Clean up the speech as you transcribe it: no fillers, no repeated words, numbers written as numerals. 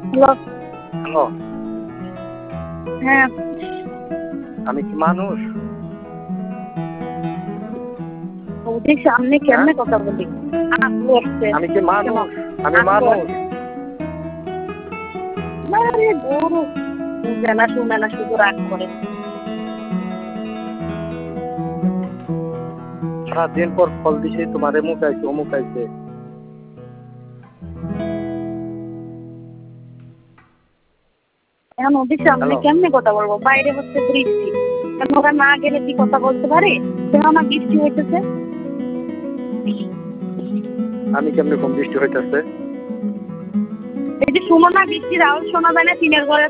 Hello. Hello, হ্যাঁ, আমি কি মানুষ? ওদের সামনে হ্যাঁ? কেমনে কথা বলি? আপু আসছে। আমি কি কেন? মানুষ? আমি আপু মানুষ। আসছে। আরে গরু বুঝে না শুনে না শুধু রাগ করে। সারাদিন পর কল দিছি তোমার এমুক আইছে অমুক আইছে। এখন ওদের সামনে হ্যালো, কেমনে কথা বলবো? বাইরে হচ্ছে বৃষ্টি। এখন ওরা না গেলে কি কথা বলতে পারে? কেন না বৃষ্টি হইতেছে? আমি কেমনে কম বৃষ্টি হইতাছে? এই যে শুনো না বৃষ্টির আওয়াজ শোনা যায় না টিনের ঘরে